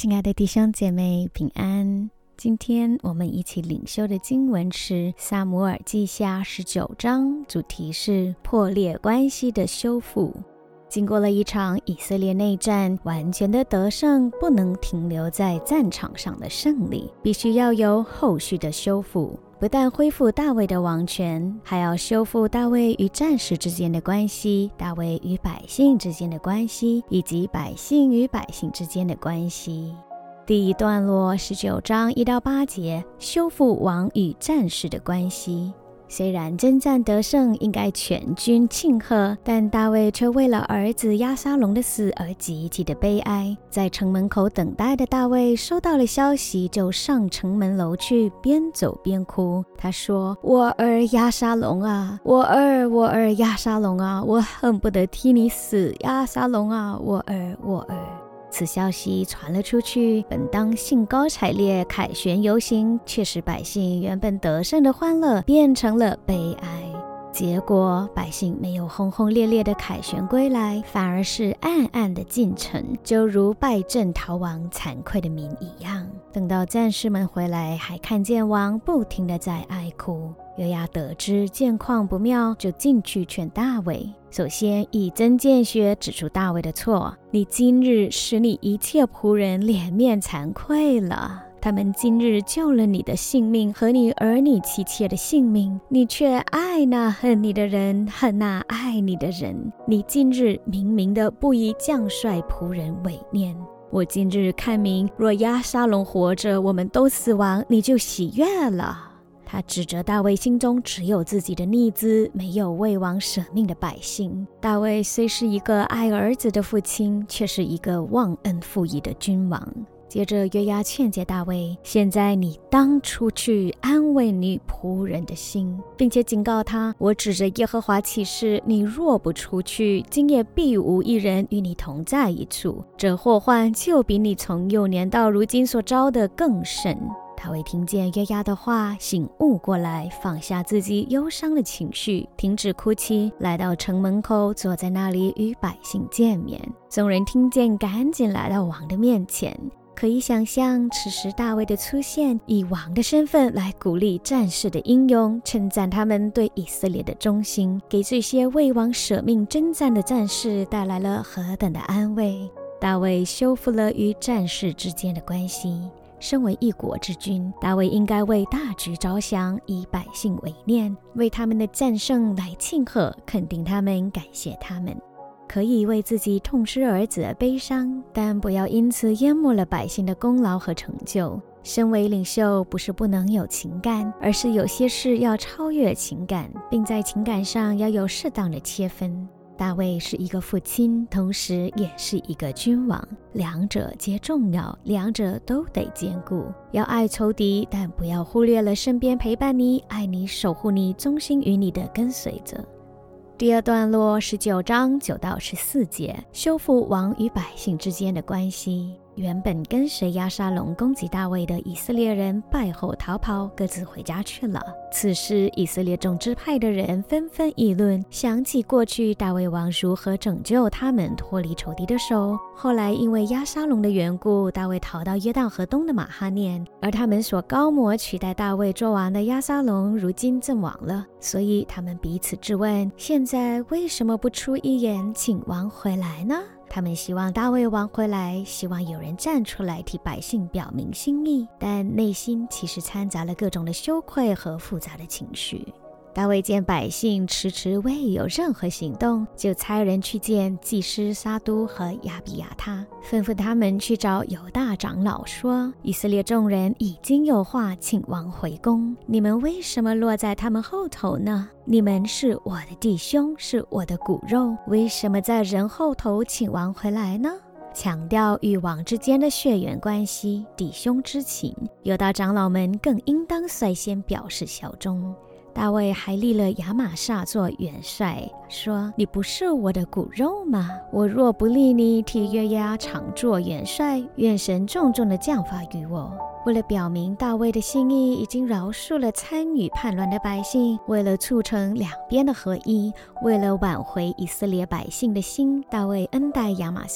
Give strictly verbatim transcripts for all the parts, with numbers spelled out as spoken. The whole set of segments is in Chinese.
亲爱的弟兄姐妹平安，今天我们一起领修的经文是撒母耳记下十九章，主题是破裂关系的修复。经过了一场以色列内战，完全的得胜不能停留在战场上的胜利，必须要有后续的修复，不但恢复大卫的王权，还要修复大卫与战士之间的关系，大卫与百姓之间的关系，以及百姓与百姓之间的关系。第一段落十九章一到八节，修复王与战士的关系。虽然征战得胜应该全军庆贺，但大卫却为了儿子押沙龙的死而极其的悲哀。在城门口等待的大卫收到了消息，就上城门楼去，边走边哭。他说：我儿押沙龙啊，我儿我儿押沙龙啊，我恨不得替你死，押沙龙啊，我儿我儿。此消息传了出去，本当兴高采烈凯旋游行，却使百姓原本得胜的欢乐变成了悲哀。结果百姓没有轰轰烈烈的凯旋归来，反而是暗暗的进城，就如败阵逃亡惭愧的民一样。等到战士们回来，还看见王不停的在哀哭。约押得知见况不妙，就进去劝大卫。首先以针见血指出大卫的错，你今日使你一切仆人脸面惭愧了，他们今日救了你的性命和你儿女妻妾的性命，你却爱那恨你的人，恨那爱你的人。你今日明明的不以将帅仆人为念。我今日看明，若押沙龙活着，我们都死亡，你就喜悦了。他指责大卫心中只有自己的逆子，没有为王舍命的百姓。大卫虽是一个爱儿子的父亲，却是一个忘恩负义的君王。接着约押劝诫大卫，现在你当出去安慰你仆人的心，并且警告他，我指着耶和华起誓，你若不出去，今夜必无一人与你同在一处，这祸患就比你从幼年到如今所遭的更甚。大卫听见约押的话，醒悟过来，放下自己忧伤的情绪，停止哭泣，来到城门口，坐在那里与百姓见面。众人听见，赶紧来到王的面前。可以想象，此时大卫的出现，以王的身份来鼓励战士的英勇，称赞他们对以色列的忠心，给这些为王舍命征战的战士带来了何等的安慰。大卫修复了与战士之间的关系。身为一国之君，大卫应该为大局着想，以百姓为念，为他们的战胜来庆贺，肯定他们，感谢他们。可以为自己痛失儿子而悲伤，但不要因此淹没了百姓的功劳和成就。身为领袖，不是不能有情感，而是有些事要超越情感，并在情感上要有适当的切分。大卫是一个父亲，同时也是一个君王，两者皆重要，两者都得兼顾。要爱仇敌，但不要忽略了身边陪伴你、爱你、守护你、忠心于你的跟随者。第二段落十九章九到十四节，修复王与百姓之间的关系。原本跟随押沙龙攻击大卫的以色列人败后逃跑，各自回家去了。此时以色列众支派的人纷纷议论，想起过去大卫王如何拯救他们脱离仇敌的手。后来因为押沙龙的缘故，大卫逃到约旦河东的马哈念，而他们所高摩取代大卫做王的押沙龙如今阵亡了，所以他们彼此质问，现在为什么不出一言请王回来呢？他们希望大卫王回来，希望有人站出来替百姓表明心意，但内心其实掺杂了各种的羞愧和复杂的情绪。大卫见百姓迟迟未有任何行动，就差人去见祭司撒督和亚比亚他，吩咐他们去找犹大长老说，以色列众人已经有话请王回宫，你们为什么落在他们后头呢？你们是我的弟兄，是我的骨肉，为什么在人后头请王回来呢？强调与王之间的血缘关系，弟兄之情，犹大长老们更应当率先表示效忠。大卫还立了亚玛撒做元帅，说，你不是我的骨肉吗？我若不立你替约押常做元帅，愿神重重的降罚于我。为了表明大卫的心意，已经饶恕了参与叛乱的百姓，为了促成两边的合一，为了挽回以色列百姓的心，大卫恩待亚玛撒。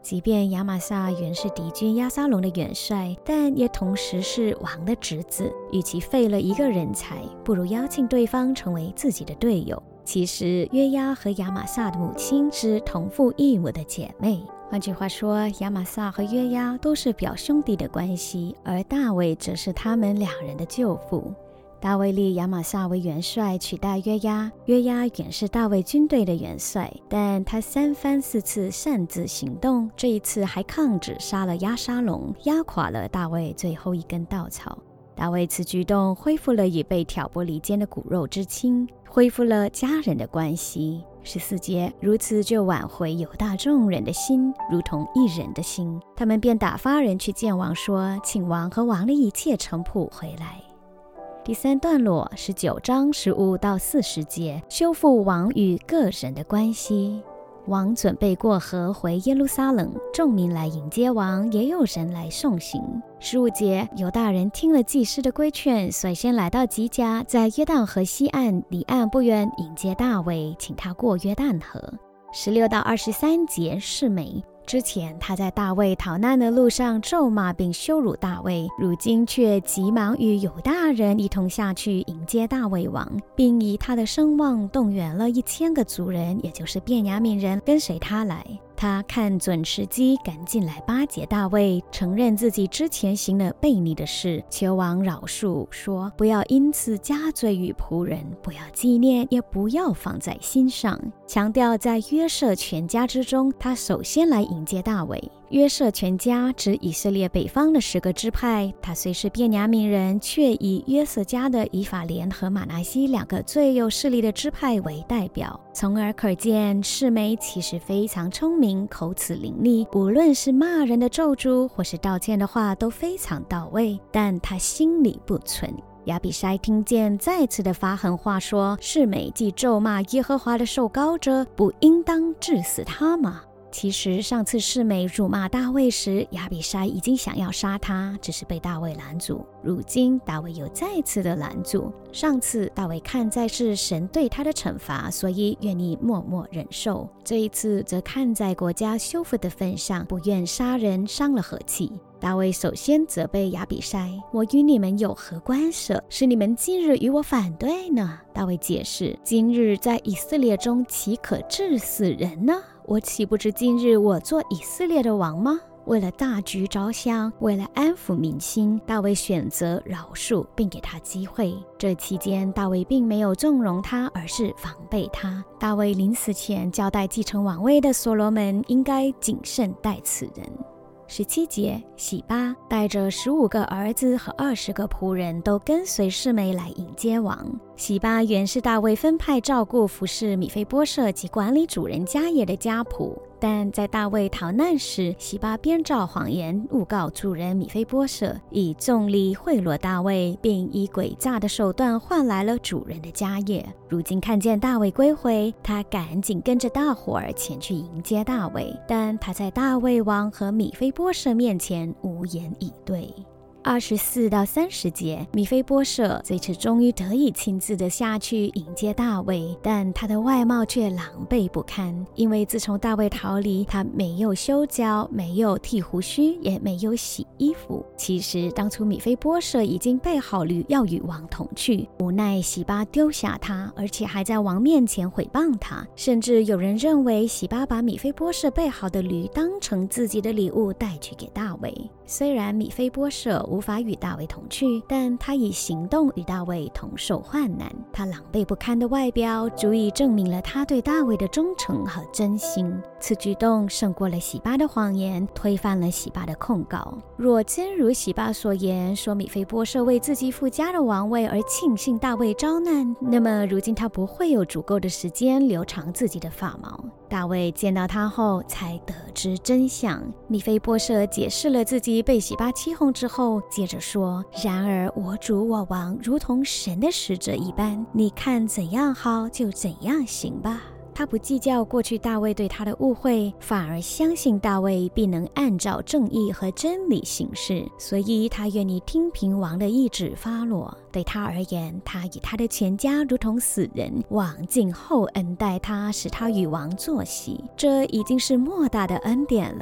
即便亚玛撒原是敌军押沙龙的元帅，但也同时是王的侄子，与其废了一个人才，不如邀请对方成为自己的队友。其实约押和亚玛撒的母亲是同父异母的姐妹，换句话说，亚玛撒和约押都是表兄弟的关系，而大卫则是他们两人的舅父。大卫立亚玛撒为元帅，取代约押。约押原是大卫军队的元帅，但他三番四次擅自行动，这一次还抗旨杀了押沙龙，压垮了大卫最后一根稻草。大卫此举动恢复了已被挑拨离间的骨肉之亲，恢复了家人的关系。十四节，如此就挽回犹大众人的心，如同一人的心。他们便打发人去见王，说：请王和王的一切臣仆回来。第三段落十九章十五到四十节，修复王与个人的关系。王准备过河回耶路撒冷，众民来迎接王，也有人来送行。十五节，犹大人听了祭司的规劝，率先来到吉甲，在约旦河西岸离岸不远迎接大卫，请他过约旦河。十六到二十三节，示每。之前他在大卫逃难的路上咒骂并羞辱大卫，如今却急忙与犹大人一同下去迎接大卫王，并以他的声望动员了一千个族人，也就是便雅悯人跟随他来。他看准时机，赶紧来巴结大卫，承认自己之前行了悖逆的事，求王饶恕，说不要因此加罪于仆人，不要纪念，也不要放在心上。强调在约瑟全家之中，他首先来迎接大卫。约瑟全家指以色列北方的十个支派，他虽是便雅悯人，却以约瑟家的以法莲和玛拿西两个最有势力的支派为代表。从而可见，示每其实非常聪明，口齿伶俐，无论是骂人的咒诅或是道歉的话都非常到位，但他心里不存。亚比筛听见，再次的发狠话说：示每既咒骂耶和华的受膏者，不应当治死他吗？其实上次示每辱骂大卫时，亚比筛已经想要杀他，只是被大卫拦阻。如今大卫又再次的拦阻。上次大卫看在是神对他的惩罚，所以愿意默默忍受。这一次则看在国家修复的份上，不愿杀人，伤了和气。大卫首先责备亚比筛：我与你们有何关涉？是你们今日与我反对呢？大卫解释：今日在以色列中岂可治死人呢？我岂不知今日我做以色列的王吗？为了大局着想，为了安抚民心，大卫选择饶恕并给他机会。这期间大卫并没有纵容他，而是防备他。大卫临死前交代继承王位的所罗门应该谨慎待此人。十七节，洗巴带着十五个儿子和二十个仆人都跟随示每来迎接王。洗巴原是大卫分派照顾服侍米非波设及管理主人家业的家仆，但在大卫逃难时，洗巴编造谎言诬告主人米非波设，以重利贿赂大卫，并以诡诈的手段换来了主人的家业。如今看见大卫归回，他赶紧跟着大伙儿前去迎接大卫，但他在大卫王和米非波设面前无言以对。二十四到三十节，米非波设这次终于得以亲自的下去迎接大卫，但他的外貌却狼狈不堪，因为自从大卫逃离，他没有修脚，没有剃胡须，也没有洗衣服。其实当初米非波设已经备好驴要与王同去，无奈洗巴丢下他，而且还在王面前毁谤他，甚至有人认为洗巴把米非波设备好的驴当成自己的礼物带去给大卫。虽然米非波设无法与大卫同去，但他以行动与大卫同受患难。他狼狈不堪的外表足以证明了他对大卫的忠诚和真心。此举动胜过了洗巴的谎言，推翻了洗巴的控告。若真如洗巴所言，说米非波设为自己附加的王位而庆幸大卫遭难，那么如今他不会有足够的时间留长自己的发毛。大卫见到他后才得知真相。米非波设解释了自己被洗巴欺哄之后，接着说：然而我主我王如同神的使者一般，你看怎样好就怎样行吧。他不计较过去大卫对他的误会，反而相信大卫必能按照正义和真理行事，所以他愿意听凭王的意志发落。对他而言，他与他的全家如同死人，王尽厚恩待他，使他与王坐席，这已经是莫大的恩典了。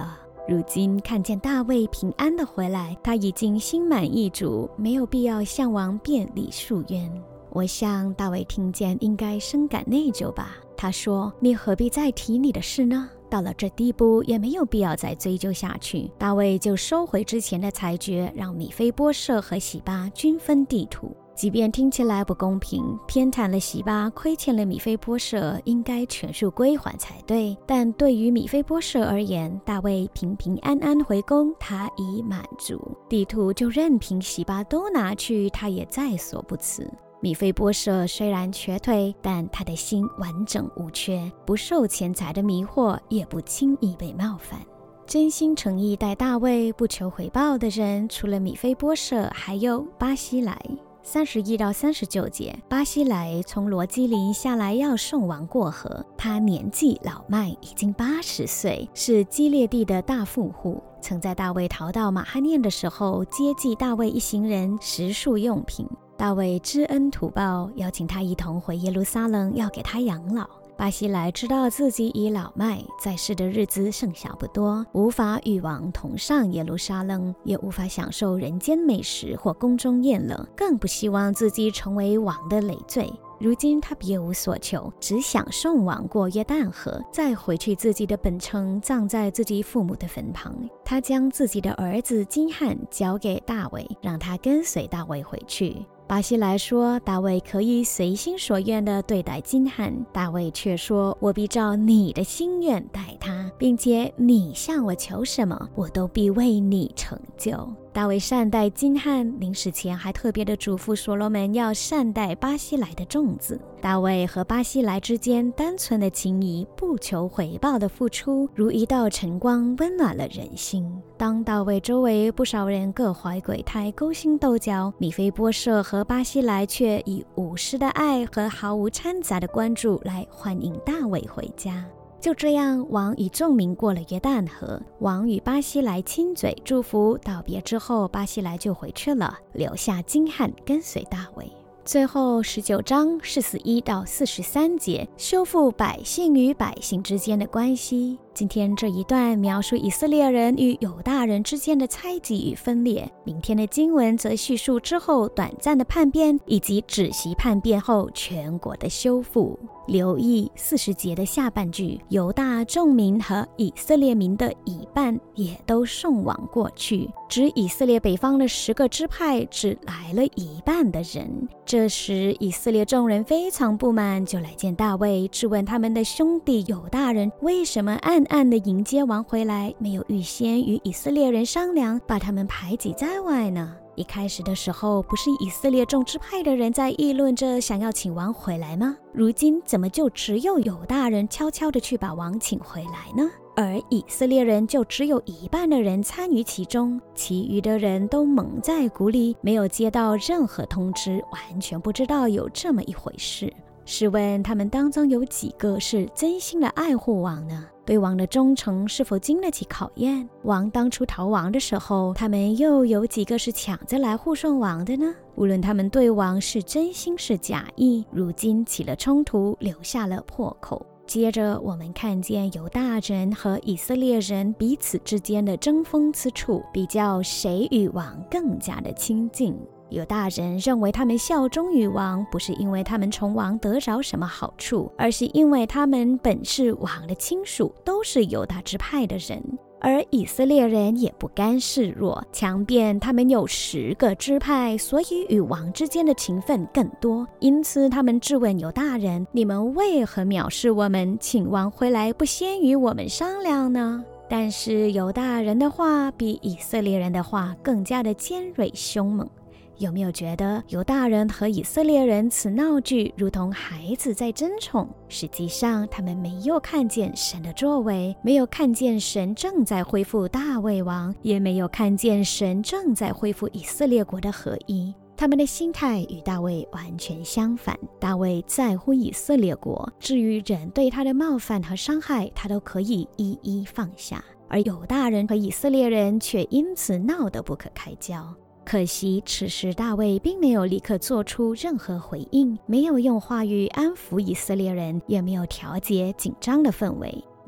如今看见大卫平安的回来，他已经心满意足，没有必要向王辩理诉冤。我想大卫听见应该深感内疚吧。他说：你何必再提你的事呢？到了这地步，也没有必要再追究下去。大卫就收回之前的裁决，让米非波设和洗巴均分地土。即便听起来不公平，偏袒了洗巴，亏欠了米非波设，应该全数归还才对。但对于米非波设而言，大卫平平安安回宫，他已满足。地土就任凭洗巴都拿去，他也在所不辞。米非波设虽然瘸腿，但他的心完整无缺，不受钱财的迷惑，也不轻易被冒犯。真心诚意待大卫，不求回报的人，除了米非波设，还有巴西莱。三十一到三十九节，巴西莱从罗基林下来要送王过河，他年纪老迈，已经八十岁，是基列地的大富户，曾在大卫逃到马哈念的时候接济大卫一行人食宿用品。大卫知恩图报，邀请他一同回耶路撒冷，要给他养老。巴西莱知道自己已老迈，在世的日子剩下不多，无法与王同上耶路撒冷，也无法享受人间美食或宫中宴乐，更不希望自己成为王的累赘。如今他别无所求，只想送王过约旦河，再回去自己的本城，葬在自己父母的坟旁。他将自己的儿子金汉交给大卫，让他跟随大卫回去。巴西莱说，大卫可以随心所愿地对待金汉，大卫却说，我必照你的心愿待他，并且你向我求什么，我都必为你成就。大卫善待金汉，临死前还特别的嘱咐所罗门要善待巴西莱的众子。大卫和巴西莱之间单纯的情谊，不求回报的付出，如一道晨光，温暖了人心。当大卫周围不少人各怀鬼胎，勾心斗角，米非波设和巴西莱却以无私的爱和毫无掺杂的关注来欢迎大卫回家。就这样，王与众民过了约旦河，王与巴西莱亲嘴祝福道别之后，巴西莱就回去了，留下金汉跟随大卫。最后十九章四十一到四十三节，修复百姓与百姓之间的关系。今天这一段描述以色列人与犹大人之间的猜忌与分裂，明天的经文则叙述之后短暂的叛变，以及止息叛变后全国的修复。留意四十节的下半句，犹大众民和以色列民的一半也都送往过去，指以色列北方的十个支派只来了一半的人。这时以色列众人非常不满，就来见大卫，质问他们的兄弟犹大人为什么暗暗的迎接王回来，没有预先与以色列人商量，把他们排挤在外呢？一开始的时候，不是以色列众支派的人在议论着想要请王回来吗？如今怎么就只有犹大人悄悄的去把王请回来呢？而以色列人就只有一半的人参与其中，其余的人都蒙在鼓里，没有接到任何通知，完全不知道有这么一回事。试问他们当中有几个是真心的爱护王呢？对王的忠诚是否经得起考验？王当初逃亡的时候，他们又有几个是抢着来护送王的呢？无论他们对王是真心是假意，如今起了冲突，留下了破口。接着我们看见犹大人和以色列人彼此之间的争锋之处，比较谁与王更加的亲近。犹大人认为他们效忠于王，不是因为他们从王得着什么好处，而是因为他们本是王的亲属，都是犹大支派的人。而以色列人也不甘示弱，强辩他们有十个支派，所以与王之间的情分更多。因此他们质问犹大人，你们为何藐视我们，请王回来不先与我们商量呢？但是犹大人的话比以色列人的话更加的尖锐凶猛。有没有觉得犹大人和以色列人此闹剧如同孩子在争宠？实际上他们没有看见神的作为，没有看见神正在恢复大卫王，也没有看见神正在恢复以色列国的合一。他们的心态与大卫完全相反。大卫在乎以色列国，至于人对他的冒犯和伤害，他都可以一一放下。而犹大人和以色列人却因此闹得不可开交。可惜此时大卫并没有立刻做出任何回应，没有用话语安抚以色列人，也没有调节紧张的氛围。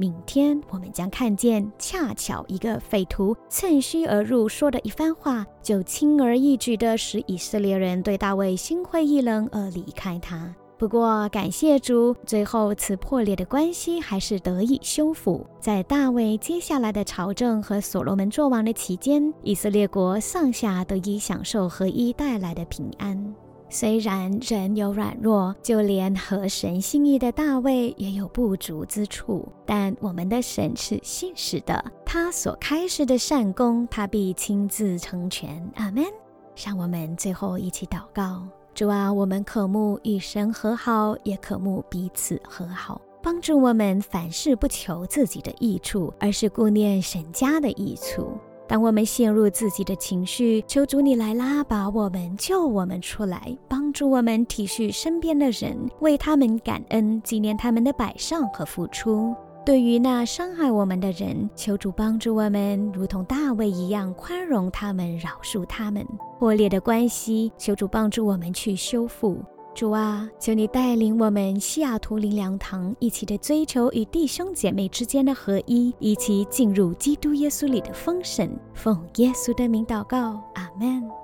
明天我们将看见恰巧一个匪徒趁虚而入，说的一番话，就轻而易举地使以色列人对大卫心灰意冷而离开他。不过感谢主，最后此破裂的关系还是得以修复。在大卫接下来的朝政和所罗门作王的期间，以色列国上下得以享受合一带来的平安。虽然人有软弱，就连合神心意的大卫也有不足之处，但我们的神是信实的，他所开始的善功，他必亲自成全。阿们。让我们最后一起祷告。主啊，我们渴慕与神和好，也渴慕彼此和好，帮助我们凡事不求自己的益处，而是顾念神家的益处。当我们陷入自己的情绪，求主你来拉拔我们，救我们出来，帮助我们体恤身边的人，为他们感恩，纪念他们的摆上和付出。对于那伤害我们的人，求主帮助我们如同大卫一样宽容他们，饶恕他们。破裂的关系，求主帮助我们去修复。主啊，求你带领我们西雅图灵粮堂一起的追求与弟兄姐妹之间的合一，一起进入基督耶稣里的丰盛。奉耶稣的名祷告，阿们。